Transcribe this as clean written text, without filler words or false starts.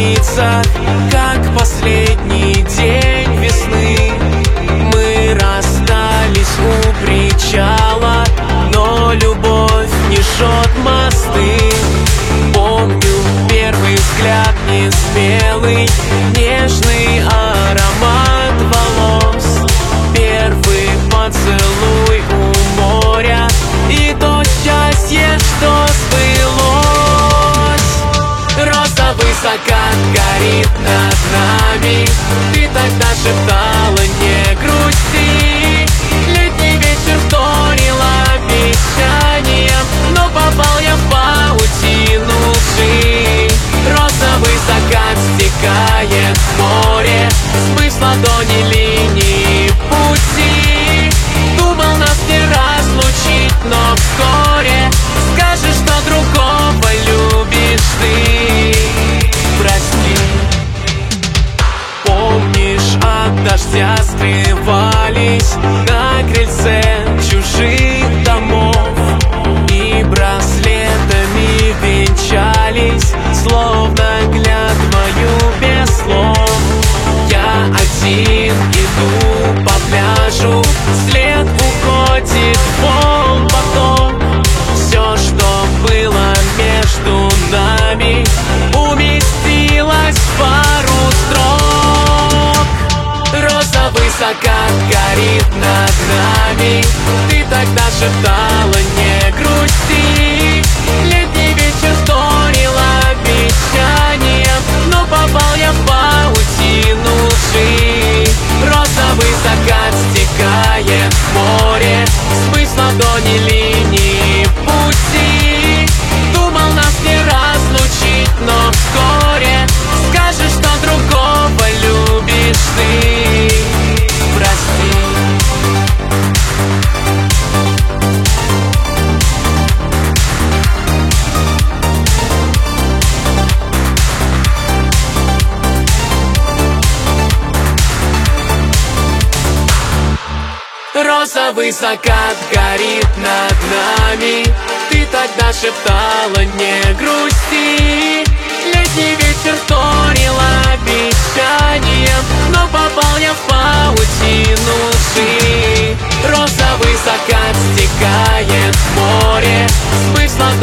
снится, как последний день весны. Мы расстались у причала, но любовь не жжет мосты. Помню первый взгляд несмелый, нежный аромат волос, первый поцелуй у моря и то счастье, что сбылось. Розовый закат горит над нами, ты тогда шептала: не грусти. Летний вечер вторил обещанием, но попал я в паутину лжи. Розовый закат стекает в море, смыв с ладони линии пути. Думал нас не разлучить, но вскоре скажешь, что другого любишь ты. Прости. Помнишь, от дождя скрывались на крыльце чужих домов и браслетами венчались, словно глядываю без слов. Я один иду по пляжу, вслед уходит волн поток. Все, что было между нами, уместилось в пару строк. Розовый закат горит над нами, ты тогда шептала: не грусти. Летний вечер вторил обещанием, но попал я в паутину лжи. Розовый закат стекает в море, смыв с ладони линии пути. Думал нас не разлучить, но вскоре скажешь, что другого любишь ты. Прости. Розовый закат горит над нами, ты тогда шептала: не грусти. Летний вечер вторил обещанием, но попал я в паутину лжи. Розовый закат стекает в море, смысл